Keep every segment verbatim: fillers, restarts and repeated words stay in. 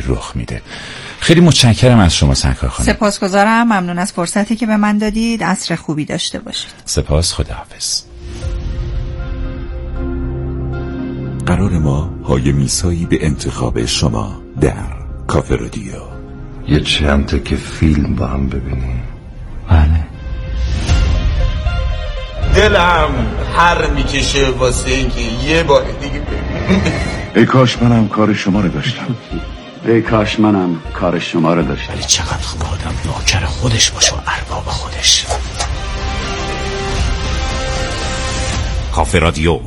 رخ میده. خیلی متشکرم از شما سرکار خانم. سپاسگزارم، ممنون از فرصتی که به من دادید. عصر خوبی داشته باشید. سپاس، خداحافظ. قرار ما های میسایی به انتخاب شما در کافه رادیو. یه چند تا که فیلم با هم ببینیم. بله. دلم هر میکشه واسه اینکه یه بار دیگه ببینم. ای کاش منم کار شما رو داشتم. ای کاش منم کار شما رو داشتم. ولی چقدر خوب آدم نوکر خودش باشه و ارباب خودش. کافه رادیو.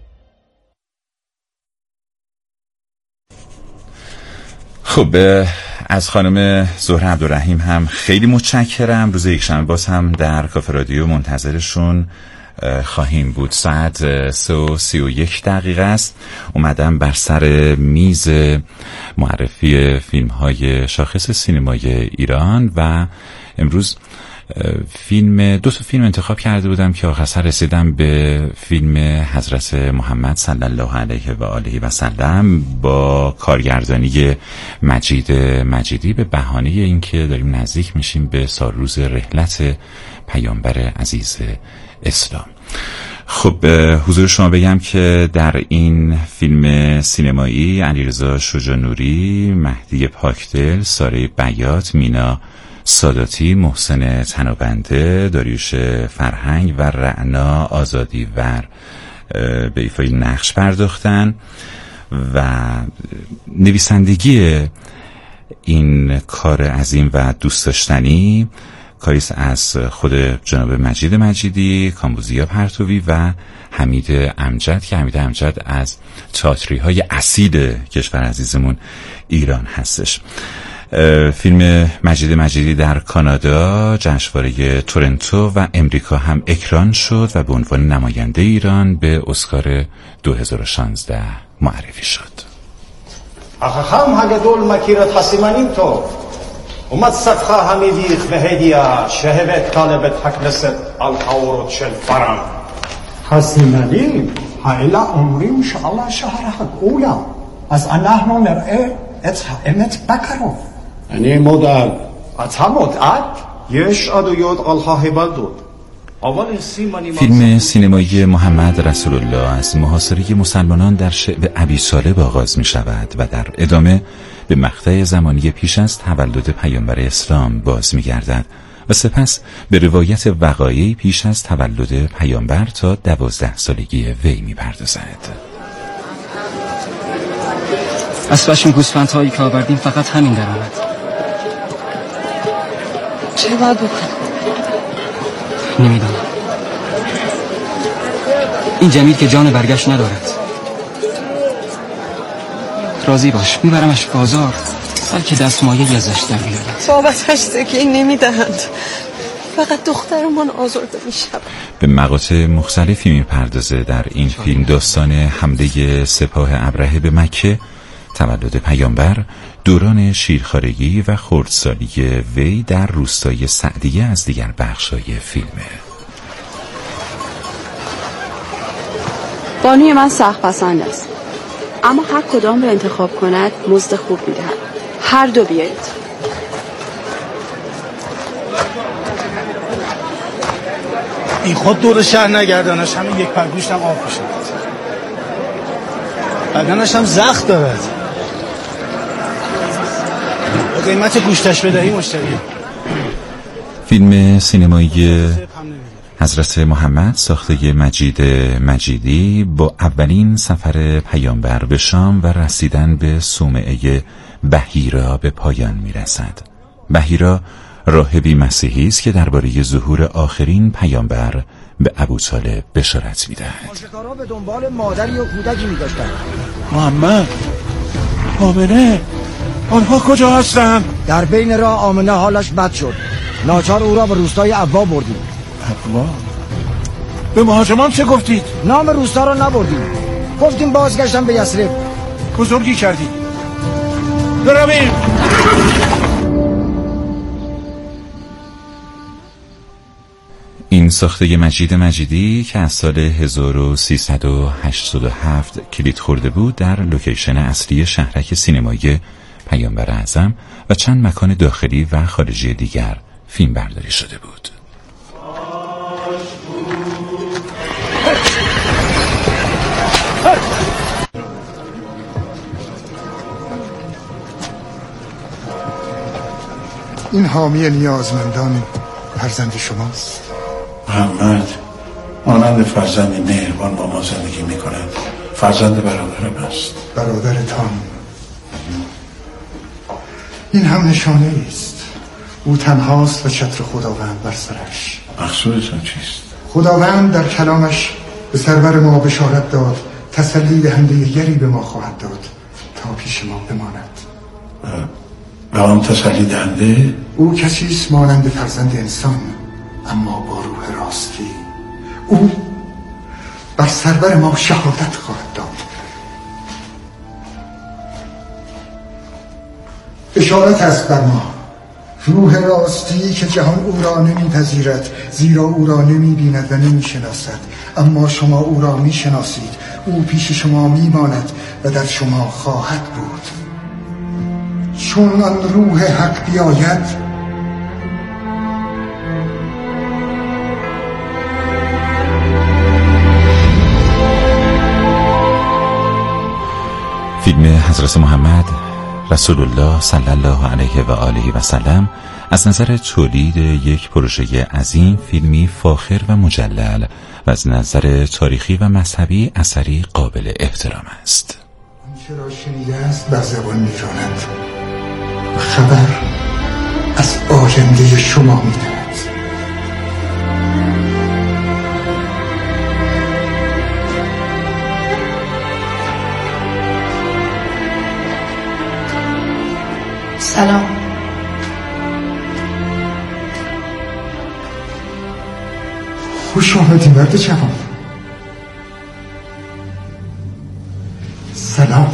خب از خانم زهره عبدالرحیم هم خیلی متشکرم. روز یکشنبه باز هم در کافه رادیو منتظرشون خواهیم بود. ساعت سه و سی و یک دقیقه است. اومدم بر سر میز معرفی فیلم های شاخص سینمای ایران و امروز فیلم دو تا فیلم انتخاب کرده بودم که آخر رسیدم به فیلم حضرت محمد صلی الله علیه و آله و سلم با کارگردانی مجید مجیدی به بهانه اینکه داریم نزدیک میشیم به سالروز رحلت پیامبر عزیز اسلام. خب حضور شما بگم که در این فیلم سینمایی علیرضا شجاع‌نوری، مهدی پاکدل، ساره بیات، مینا ساداتی، محسن تنابنده، داریوش فرهنگ و رعنا آزادیور به ایفای نقش پرداختن و نویسندگی این کار عظیم و دوست داشتنی کاریست از خود جناب مجید مجیدی، کامبوزیا پرتوی و حمید امجد که حمید امجد از تئاتری های اصیل کشور عزیزمون ایران هستش. فیلم مجید مجیدی در کانادا، جشنواره تورنتو و امریکا هم اکران شد و به عنوان نماینده ایران به اسکار دو هزار و شانزده معرفی شد. اخخم هگه دول مکیرت حسیمانیم تو اومد صفخه همیدیخ به هدیه شهبت طالبت حکلست الحورت شل فرم حسیمانیم هایلا عمری انشاءالله شهرها اولا از انهنو نرئه اتحامت بکرو یعنی مدل اتحامت اد یش ادو یود الله بلدود. فیلم سینمایی محمد رسول الله از محاصره مسلمانان در شعب ابی طالب آغاز می شود و در ادامه به مقطع زمانی پیش از تولد پیامبر اسلام باز می گردد و سپس به روایت وقایعی پیش از تولد پیامبر تا دوازده سالگی وی می پردازد. از پشم گوسفند هایی که آوردیم فقط همین در آمد. چه باید بکنم؟ نمیدونم. این جمیل که جان برگشت ندارد. راضی باش میبرمش بازار بلکه دستمایه‌ای ازش در بیارد. بابتش تکین نمیدهند، فقط دخترمان آزرده میشود. به مقاطع مختلفی میپردازه در این فیلم داستان حمله سپاه ابرهه به مکه، تولد پیامبر، دوران شیرخوارگی و خردسالی وی در روستای سعدیه از دیگر بخشای فیلمه. بانوی من سخت پسند است، اما هر کدام رو انتخاب کند مزد خوب میدهد. هر دو بیایید. این خود دور شهر نگردانش همین یک پر گوشتم آب بشد. بدنش هم زخم دارد. با قیمت گوشتش بدهی مشتری. فیلم سینمایی حضرت محمد ساخته مجید مجیدی با اولین سفر پیامبر به شام و رسیدن به صومعه بحیرا به پایان میرسد. بحیرا راهبی مسیحی است که درباره ظهور آخرین پیامبر به ابوطالب بشارت میدهد. موشکارا به دنبال مادری و کودکی میگشتند. محمد، آمنه، آنها کجا هستند؟ در بین راه آمنه حالش بد شد. ناچار او را به روستای عوا بردیم. عوا؟ به مهاجمان چه گفتید؟ نام روستا را نبردیم، گفتیم بازگشتن به یثرب. بزرگی کردید. برویم. این ساخته مجید مجیدی که از سال هزار و سیصد و هشتاد و هفت کلید خورده بود در لوکیشن اصلی شهرک سینمایی پیامبر اعظم و چند مکان داخلی و خارجی دیگر فیلم برداری شده بود. این حامی نیازمندان فرزند شماست. محمد مانند فرزندی مهربان با ما زندگی می کند. فرزند برادرم است. برادرتان این هم نشانه است. او تنهاست و چتر خداوند بر سرش. مقصودتان چیست؟ خداوند در کلامش به سرور ما بشارت داد تسلی دهنده یری به ما خواهد داد تا پیش ما بماند. و آن تسلی دهنده؟ او کسی است مانند فرزند انسان اما با روح راستی. او بر سرور ما شهادت خواهد داد. اشارت است بر ما روح راستی که جهان او را نمیپذیرد زیرا او را نمیبیند و نمیشناسد، اما شما او را میشناسید. او پیش شما میماند و در شما خواهد بود. چون آن روح حق بیاید فیلم حضرت محمد رسول الله صلی الله علیه و آله و سلم از نظر تولید یک پروژه عظیم فیلمی فاخر و مجلل و از نظر تاریخی و مذهبی اثری قابل احترام است. آنچه را شنیده است بر زبان می‌راند و خبر از آینده شما می‌دهد. سلام. خوش آمدی مرد جوان. سلام.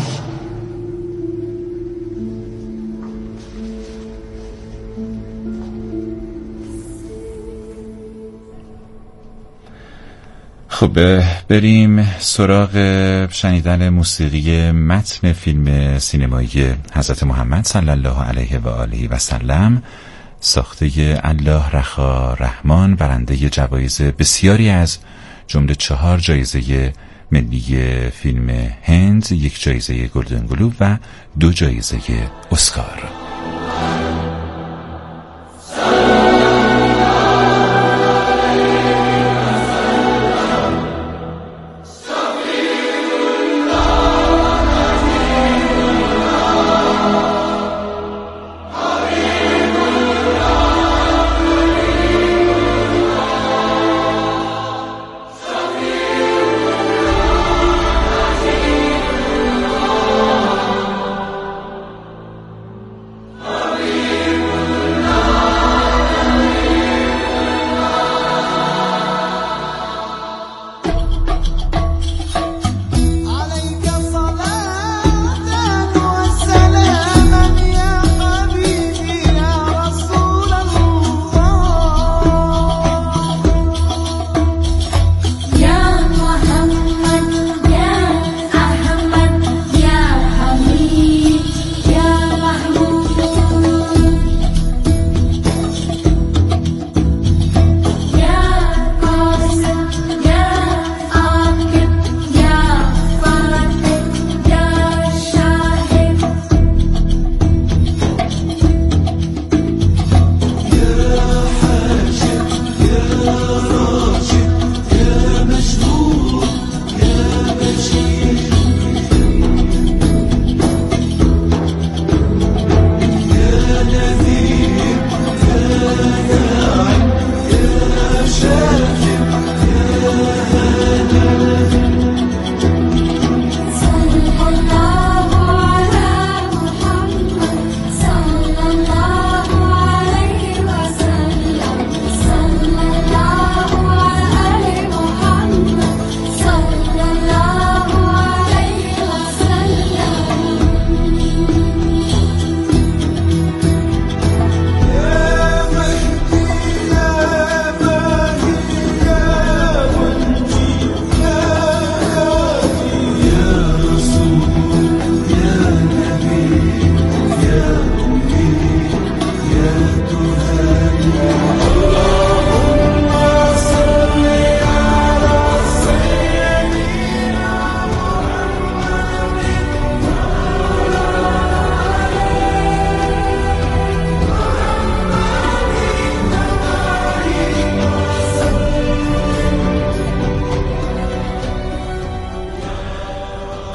خب بریم سراغ شنیدن موسیقی متن فیلم سینمایی حضرت محمد صلی الله علیه و آله و سلم، ساخته الله رخا رحمان، برنده جوایز بسیاری از جمله چهار جایزه ملی فیلم هند، یک جایزه گلدن گلوب و دو جایزه اسکار.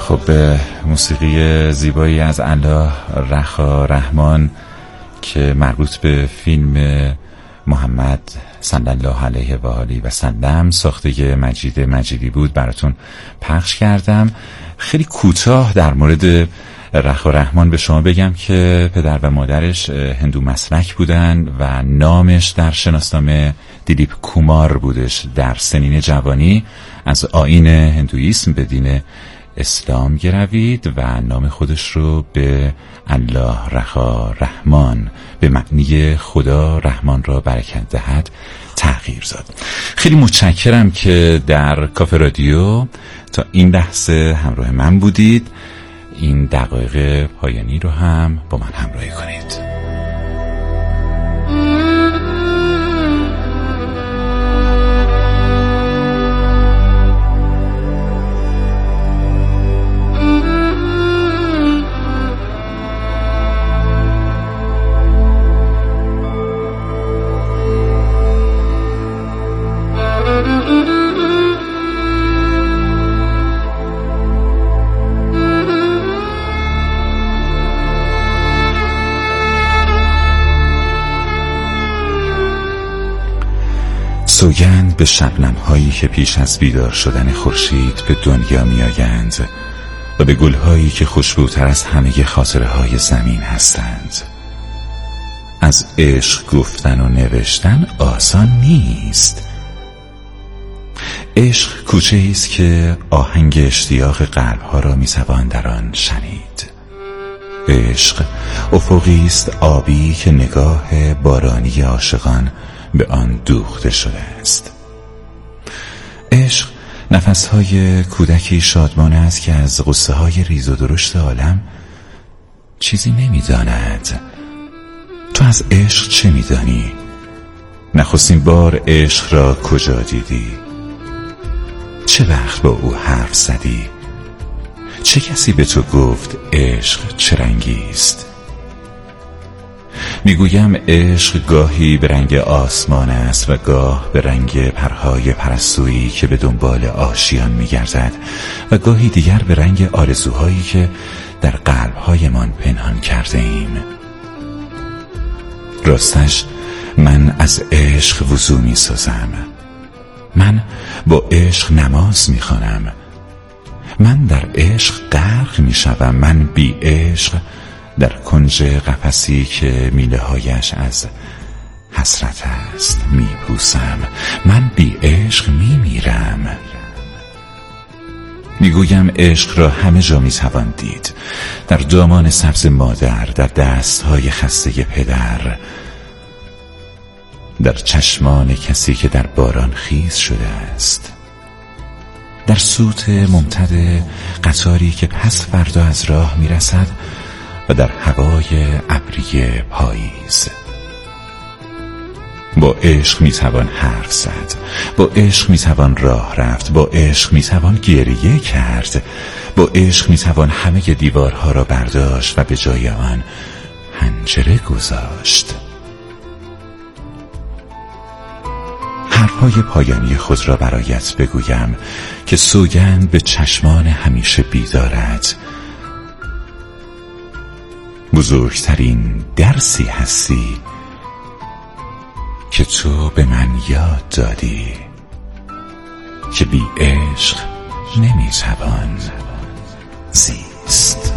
خب موسیقی زیبایی از الله رخا رحمان که مربوط به فیلم محمد صلی الله علیه و آله و سلم ساخته مجید مجیدی بود براتون پخش کردم. خیلی کوتاه در مورد رخا رحمان به شما بگم که پدر و مادرش هندو مسلک بودن و نامش در شناسنامه دیلیپ کومار بودش. در سنین جوانی از آیین هندویسم به دین اسلام گروید و نام خودش رو به الله رخا رحمان به معنی خدا رحمان را برکت دهد تغییر داد. خیلی متشکرم که در کافه رادیو تا این لحظه همراه من بودید. این دقایق پایانی رو هم با من همراهی کنید. سوگند به شبنم هایی که پیش از بیدار شدن خورشید به دنیا می آیند و به گل هایی که خوشبوتر از همه خاطره های زمین هستند. از عشق گفتن و نوشتن آسان نیست. عشق کوچه است که آهنگ اشتیاق قلب ها را می توان در آن شنید. عشق افقی است آبی که نگاه بارانی عاشقان به آن دوخته شده است. عشق نفسهای کودکی شادمان است که از غصه های ریز و درشت عالم چیزی نمیداند. تو از عشق چه میدانی؟ نخستین بار عشق را کجا دیدی؟ چه وقت با او حرف زدی؟ چه کسی به تو گفت عشق چه رنگی است؟ میگویم عشق گاهی به رنگ آسمان است و گاه به رنگ پرهای پرستویی که به دنبال آشیان میگردد و گاهی دیگر به رنگ آرزوهایی که در قلبهایمان پنهان کرده ایم. راستش من از عشق وضو می سازم. من با عشق نماز می خوانم. من در عشق غرق می شوم. من بی عشق در کنج قفسی که میله هایش از حسرت است می پوسم. من بی عشق می میرم. میگویم عشق را همه جا می توان دید. در دامان سبز مادر، در دستهای خسته پدر، در چشمان کسی که در باران خیس شده است، در صوت ممتد قطاری که پس فردا از راه می رسد و در هوای ابری پاییز. با عشق میتوان حرف زد، با عشق میتوان راه رفت، با عشق میتوان گریه کرد، با عشق میتوان همه دیوارها را برداشت و به جای آن پنجره گذاشت. حرفهای پایانی خود را برایت بگویم که سوگند به چشمان همیشه بیدارت. بزرگترین درسی هستی که تو به من یاد دادی که بی عشق نمیتوان زیست.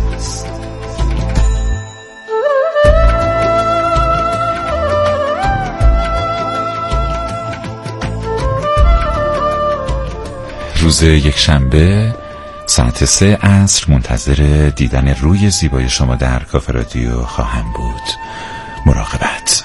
روز یک شنبه ساعت سه عصر منتظر دیدن روی زیبای شما در کافه رادیو خواهم بود. مراقبت.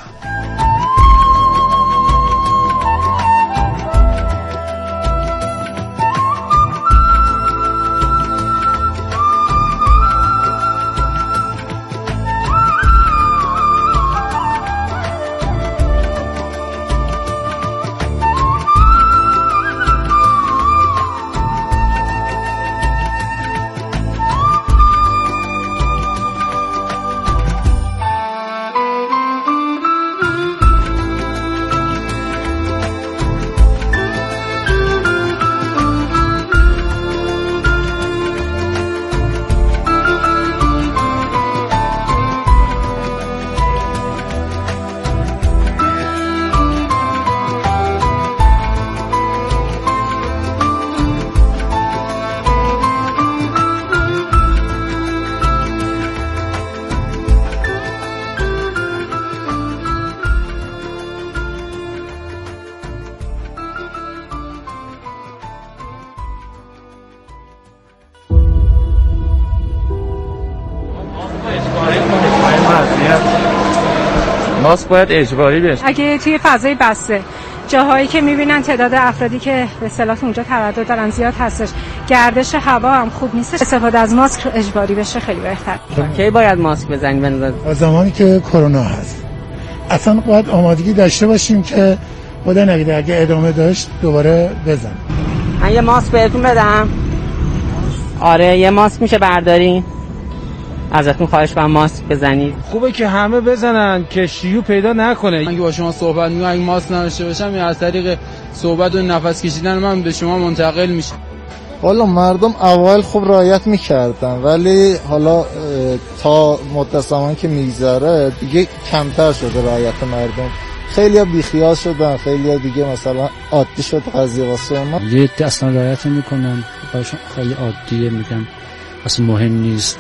ماسک باید اجباری بشه. اگه توی فضای بسته جاهایی که میبینن تعداد افرادی که به اصطلاح اونجا تردد دارن زیاد هستش، گردش هوا هم خوب نیست، استفاده از ماسک اجباری بشه خیلی بهتر. کی باید ماسک بزنیم بنظر؟ از زمانی که کرونا هست اصلا باید آمادگی داشته باشیم که خدا نگیره اگه ادامه داشت دوباره بزن. من یه ماسک بهتون بدم؟ آره یه ماسک میشه بردارین؟ ازتون خواهش کنم ماسک بزنید. خوبه که همه بزنن که شیوع پیدا نکنه. من که با شما صحبت می‌کنم اگه ماسک نداشته باشم یا از طریق صحبت و نفس کشیدن من به شما منتقل میشه. والا مردم اول خوب رعایت میکردن ولی حالا تا مدت زمانی که میگذره دیگه کمتر شده رعایت مردم. خیلی ها بیخیال شدن، خیلی ها دیگه مثلا عادی شد قضیه واسه ما. یه اصلا رعایت میکنن، براشون خیلی عادیه، میگن اصلا مهم نیست.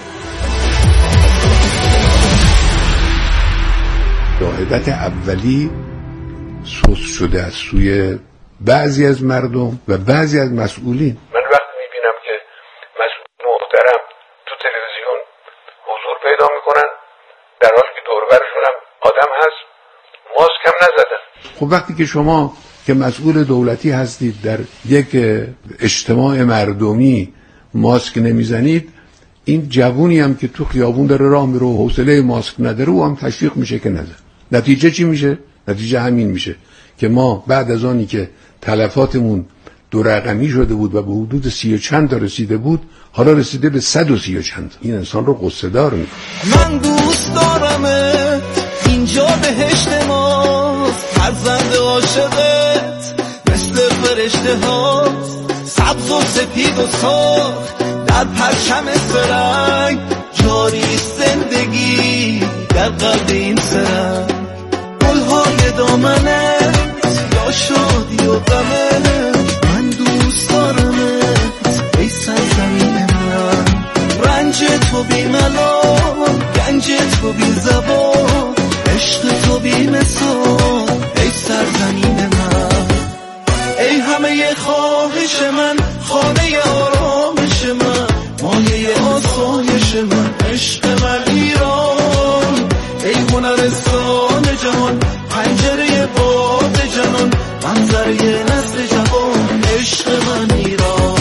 رعایت اولی سوس شده از سوی بعضی از مردم و بعضی از مسئولین. من وقتی میبینم که مسئول محترم تو تلویزیون حضور پیدا میکنن در حالی که دور و برشون هم آدم هست ماسک هم نزدن. خب وقتی که شما که مسئول دولتی هستید در یک اجتماع مردمی ماسک نمیزنید، این جوونی هم که تو خیابون داره راه میره و حوصله ماسک نداره او هم تشویق میشه که نزن. نتیجه چی میشه؟ نتیجه همین میشه که ما بعد از آنی که تلفاتمون دو رقمی شده بود و به حدود سی و چند تا رسیده بود، حالا رسیده به صد و سی و چند. این انسان رو غصه دار میکنه. من دوست دارمت، اینجا بهشت ماست، فرزند عاشقت مثل فرشته هاست، سبز و سپید و سرخ در پرچم سرنگ، جاری زندگی در قلب این سرنگ، گلهای دامنت یا شادی و غمت، من دوست دارمت ای سرزمین من، رنج تو بی ملال، گنج تو بی زبان، عشق تو بی مثال ای سرزمین من، ای همه خواهش من، خانه آرامش من، مایه آسایش من، عشق من ایران، ای هنرستان جهان، پنجره باد جنان، منظره نسل جوان، عشق من ایران.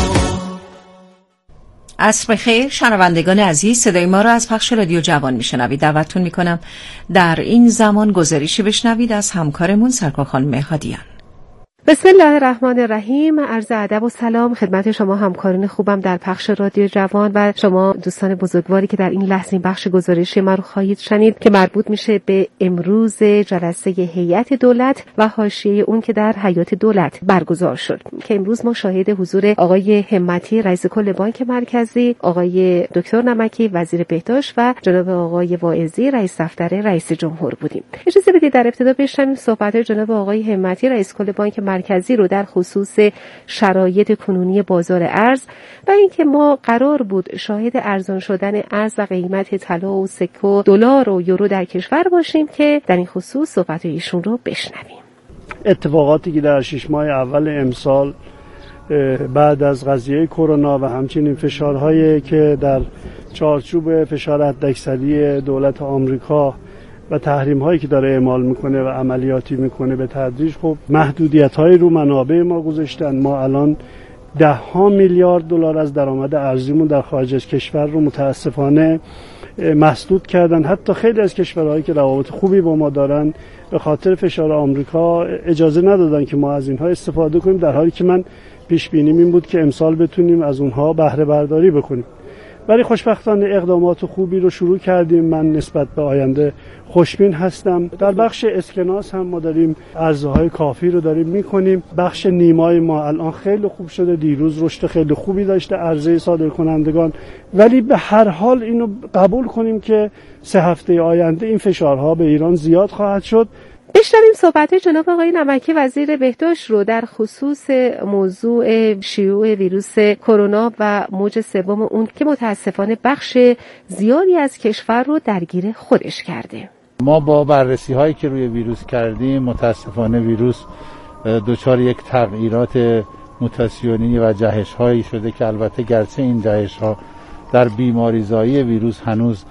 عصر بخیر شنوندگان عزیز، صدای ما را از پخش رادیو جوان میشنوید. دعوتتون میکنم در این زمان گزارشی بشنوید از همکارمون سرکار خانم هادیان. بسم الله الرحمن الرحیم. عرض ادب و سلام خدمت شما همکاران خوبم در پخش رادیو جوان و شما دوستان بزرگواری که در این لحظه این بخش گزارشی ما رو خواهید شنید که مربوط میشه به امروز جلسه هیئت دولت و حاشیه اون که در حیات دولت برگزار شد، که امروز ما شاهد حضور آقای همتی رئیس کل بانک مرکزی، آقای دکتر نمکی وزیر بهداشت و جناب آقای واعظی رئیس دفتر رئیس جمهور بودیم. اجازه بدید در ابتدا بشنویم صحبت جناب آقای همتی رئیس کل بانک مرکزی رو در خصوص شرایط کنونی بازار ارز و اینکه ما قرار بود شاهد ارزان شدن ارز و قیمت طلا و سکه و دلار و یورو در کشور باشیم که در این خصوص صحبت ایشون رو بشنویم. اتفاقاتی که در شش ماه اول امسال بعد از قضیه کرونا و همچنین فشارهایی که در چارچوب فشار حداکثری دولت آمریکا و تحریم هایی که داره اعمال میکنه و عملیاتی میکنه به تدریج خب محدودیت های رو منابع ما گذاشتن. ما الان ده ها میلیارد دلار از درآمد ارزیمون در خارج از کشور رو متاسفانه مسدود کردن. حتی خیلی از کشورهایی که روابط خوبی با ما دارن به خاطر فشار آمریکا اجازه ندادن که ما از اینها استفاده کنیم، در حالی که من پیش بینیم این بود که امسال بتونیم از اونها بهره برداری بکنیم. ولی خوشبختانه اقدامات خوبی رو شروع کردیم. من نسبت به آینده خوشبین هستم. در بخش اسکناس هم ما داریم عرضه‌های کافی رو داریم میکنیم. بخش نیمای ما الان خیلی خوب شده، دیروز رشد خیلی خوبی داشته عرضه صادرکنندگان، ولی به هر حال اینو قبول کنیم که سه هفته آینده این فشارها به ایران زیاد خواهد شد. بشنویم صحبت جناب آقای نمکی وزیر بهداشت رو در خصوص موضوع شیوع ویروس کرونا و موج سوم اون که متاسفانه بخش زیادی از کشور رو درگیر خودش کرده. ما با بررسی هایی که روی ویروس کردیم متاسفانه ویروس دچار یک تغییرات موتاسیونی و جهش هایی شده که البته گرچه این جهش ها در بیماریزایی ویروس هنوز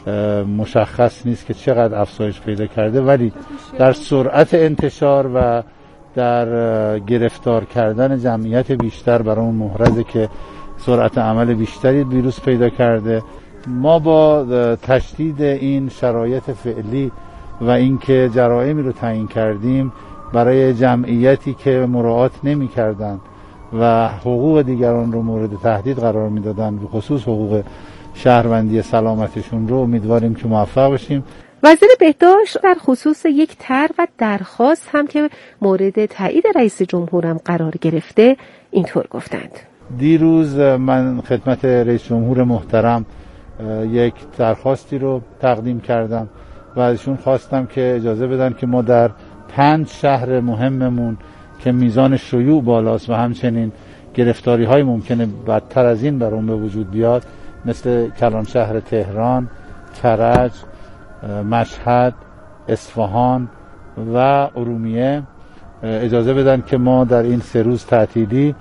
مشخص نیست که چقدر افزایش پیدا کرده، ولی در سرعت انتشار و در گرفتار کردن جمعیت بیشتر برای اون محرزه که سرعت عمل بیشتری ویروس پیدا کرده. ما با تشدید این شرایط فعلی و اینکه جرائمی رو تعیین کردیم برای جمعیتی که مراعات نمی‌کردند و حقوق دیگران رو مورد تهدید قرار می‌دادند، به خصوص حقوق شهروندی سلامتشون رو، امیدواریم که موفق بشیم. وزیر بهداشت در خصوص یک طرح و درخواست هم که مورد تایید رئیس جمهورم قرار گرفته اینطور گفتند. دیروز من خدمت رئیس جمهور محترم یک درخواستی رو تقدیم کردم و ازشون خواستم که اجازه بدن که ما در پنج شهر مهممون که میزان شیوع بالاست و همچنین گرفتاری های ممکنه بدتر از این بر اون به وجود بیاد، مثل کلان شهر تهران، کرج، مشهد، اصفهان و ارومیه، اجازه بدن که ما در این سه روز تعطیلی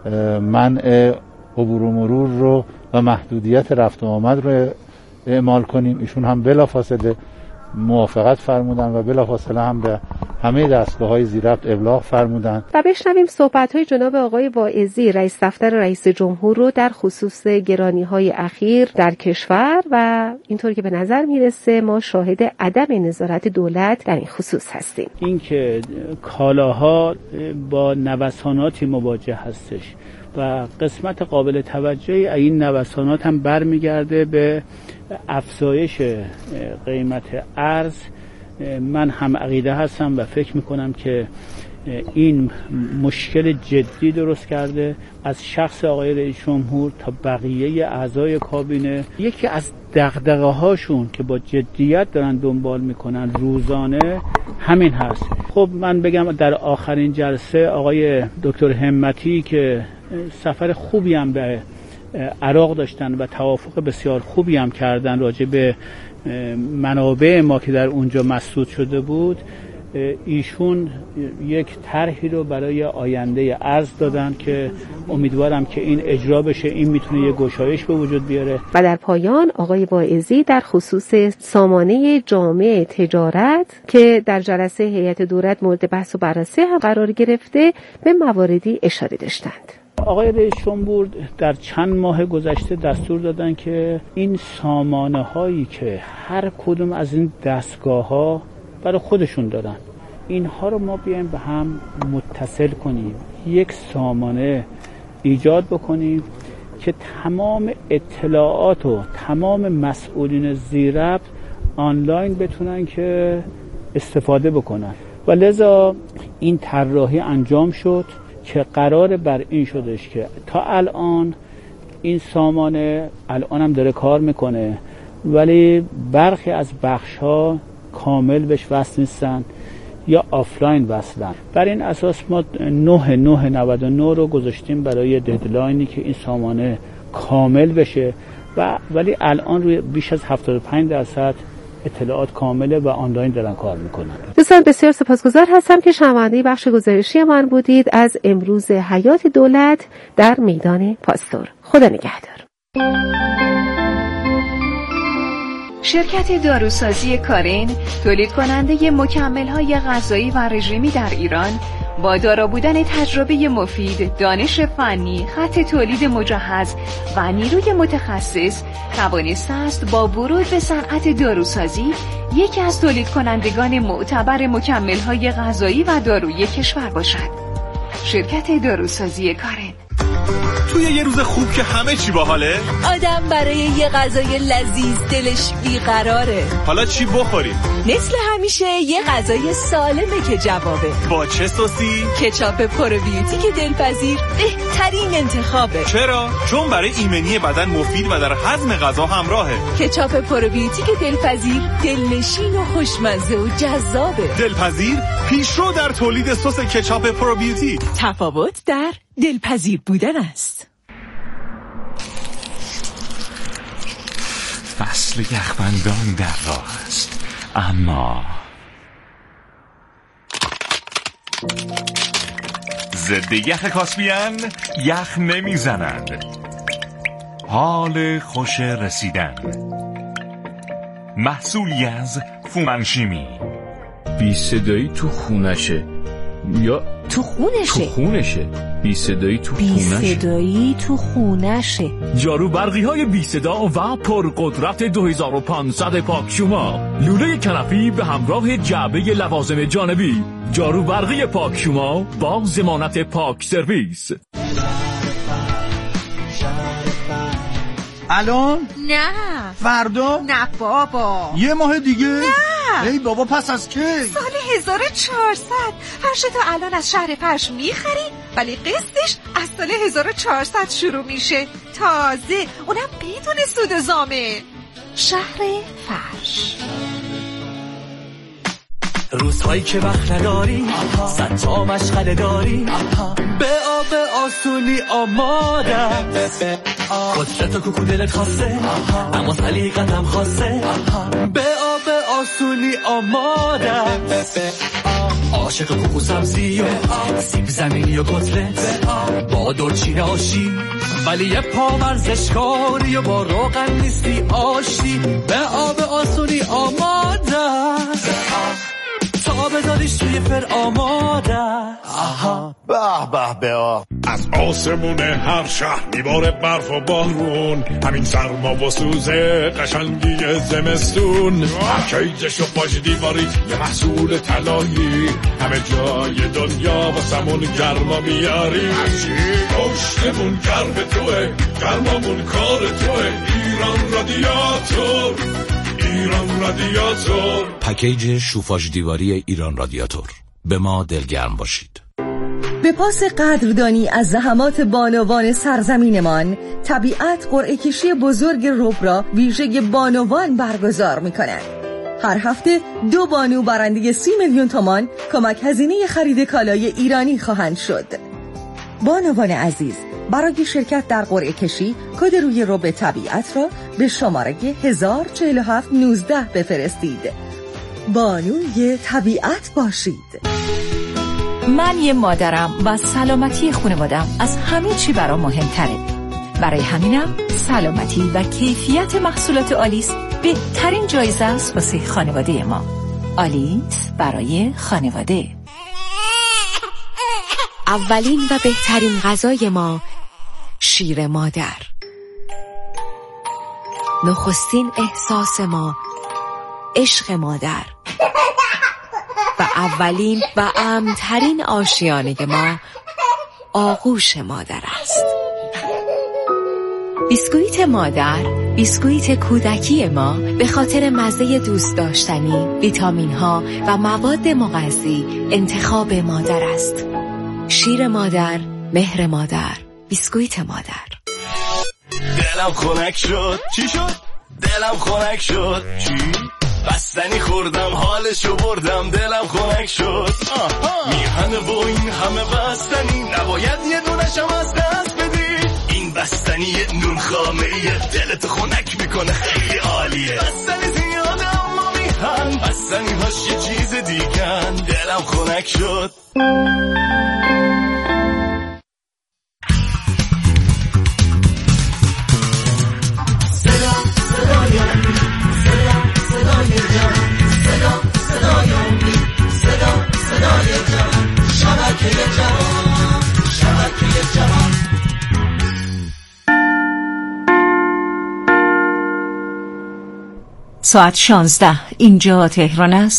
منع عبور و مرور رو و محدودیت رفت و آمد رو اعمال کنیم. ایشون هم بلافاصله موافقت فرمودن و بلافاصله هم به همه دستگاه‌های زیرربط ابلاغ فرمودن. و بشنویم صحبت‌های جناب آقای واعظی رئیس دفتر رئیس جمهور رو در خصوص گرانی‌های اخیر در کشور و اینطور که به نظر میرسه ما شاهد عدم نظارت دولت در این خصوص هستیم. اینکه کالاها با نوساناتی مواجه هستش و قسمت قابل توجهی این نوسانات هم برمیگرده به افزایش قیمت ارز. من هم عقیده هستم و فکر میکنم که این مشکل جدی درست کرده، از شخص آقای رئیس جمهور تا بقیه اعضای کابینه. یکی از دغدغه هاشون که با جدیت دارن دنبال میکنن روزانه همین هست. خب من بگم در آخرین جلسه آقای دکتر همتی که سفر خوبی هم به عراق داشتن و توافق بسیار خوبی هم کردن راجع به منابع ما که در اونجا مسدود شده بود، ایشون یک طرحی رو برای آینده ارز دادن که امیدوارم که این اجرا بشه. این میتونه یه گشایش به وجود بیاره. و در پایان آقای واعظی در خصوص سامانه جامع تجارت که در جلسه هیئت دولت مورد بحث و بررسی هم قرار گرفته به مواردی اشاره داشتند. آقای رئیس جمهور در چند ماه گذشته دستور دادن که این سامانه هایی که هر کدوم از این دستگاه ها برای خودشون دارن، اینها رو ما بیایم به هم متصل کنیم، یک سامانه ایجاد بکنیم که تمام اطلاعات و تمام مسئولین زیرربط آنلاین بتونن که استفاده بکنن. و لذا این طراحی انجام شد که قرار بر این شدش که تا الان این سامانه الان هم داره کار میکنه، ولی برخی از بخش ها کامل بهش وصل نیستن یا آفلاین وصلن. بر این اساس ما نه نه نود و نه رو گذاشتیم برای ددلاینی که این سامانه کامل بشه و ولی الان روی بیش از هفتاد و پنج درصد اطلاعات کامله و آنلاین دارن کار میکنن. دوستان بسیار سپاسگزار هستم که شنونده بخش گزارشی من بودید از امروز حیات دولت در میدان پاستور. خدا نگهدار. شرکت داروسازی کارین تولید کننده مکمل‌های غذایی و رژیمی در ایران با دارا بودن تجربه مفید، دانش فنی، خط تولید مجهز و نیروی متخصص توانسته است با ورود به صنعت داروسازی یکی از تولید کنندگان معتبر مکمل‌های غذایی و دارویی کشور باشد. شرکت داروسازی کارین. توی یه روز خوب که همه چی باحاله، آدم برای یه غذای لذیذ دلش بیقراره. حالا چی بخوریم؟ مثل همیشه یه غذای سالمه که جوابه. با چه سوسی؟ کچاپ پروبیوتیک دلپذیر بهترین انتخابه. چرا؟ چون برای ایمنی بدن مفید و در هضم غذا همراهه. کچاپ پروبیوتیک دلپذیر دلنشین و خوشمزه و جذابه. دلپذیر پیشرو در تولید سس کچاپ پروبیوتیک. تفاوت در دلپذیر بودن است. فصل یخبندان در راه است، اما ضد یخ کاسپیان یخ نمیزنند. حال خوش رسیدن. محصولی از فومنشیمی. بی صدایی تو خونشه یا تو خونشه تو خونشه بی صدایی تو بی خونشه صدایی تو خونشه. جارو برقی های بی صدا و پرقدرت دو هزار و پانصد پاکشوما، لوله کنفی به همراه جعبه لوازم جانبی. جارو برقی پاکشوما با ضمانت پاک سرویس. الان؟ نه. فردا؟ نه بابا. یه ماه دیگه؟ نه. ای بابا پس از کی؟ سال هزار و چهارصد. فرش تو الان از شهر فرش میخری ولی قسطش از سال هزار و چهارصد شروع میشه، تازه اونم بدون سود و ضامن. شهر فرش. روزهایی که وقت نداری صد تا مشغله داری، به آب آسونی آمادم. قدرت و کوکو دلت خواسته اما سلیقتم خواسته، به آب آسونی آمادم. عاشق کوکو سبزی و سیب زمینی و کتلت، با دورچین آشی ولی یه پا ورزشکاری و با روغن نیستی آشی، به آب آسونی آمادم. تا بذاریش توی فر آماده. آها به به به آه. از آسمون هر شهر میباره برف و بارون، همین سرما و سوزه قشنگی زمستون. کیجش و پاش دیواری یه محصول طلایی، همه جای دنیا واسمون گرما میاری. پشتمون گرم توه، گرمامون کار توه. ایران رادیاتور، ایران رادیاتور. پکیج شوفاژ دیواری ایران رادیاتور. به ما دلگرم باشید. به پاس قدردانی از زحمات بانوان سرزمینمان، طبیعت قرعه کشی بزرگ رب را ویژه بانوان برگزار می‌کند. هر هفته دو بانو برنده سی میلیون تومان کمک هزینه خرید کالای ایرانی خواهند شد. بانوان عزیز، برای شرکت در قرعه کشی کد روی رب طبیعت را به شماره هزار و چهل و هفت نوزده بفرستید. بانوی طبیعت باشید. من یه مادرم و سلامتی خانوادم از همه چی برام مهمتره. برای همینم سلامتی و کیفیت محصولات آلیس بهترین جایزه است واسه خانواده ما. آلیس برای خانواده. اولین و بهترین غذای ما شیر مادر. نخستین احساس ما عشق مادر و اولین و امن‌ترین آشیانه ما آغوش مادر است. بیسکویت مادر، بیسکویت کودکی ما به خاطر مزه دوست داشتنی، ویتامین ها و مواد مغذی انتخاب مادر است. شیر مادر، مهر مادر، بیسکویت مادر. دلم خنک شد. چی شد؟ دلم خنک شد. چی؟ بستنی خوردم حالشو بردم، دلم خنک شد. میهن و این همه بستنی نباید یه دونشم از دست بدی. این بستنی نون خامه ایه، دلت خنک میکنه، خیلی عالیه. بستنی زیاده اما میهن، بستنی هاش یه چیز دیگن. دلم خنک شد. ساعت شانزده اینجا تهران است.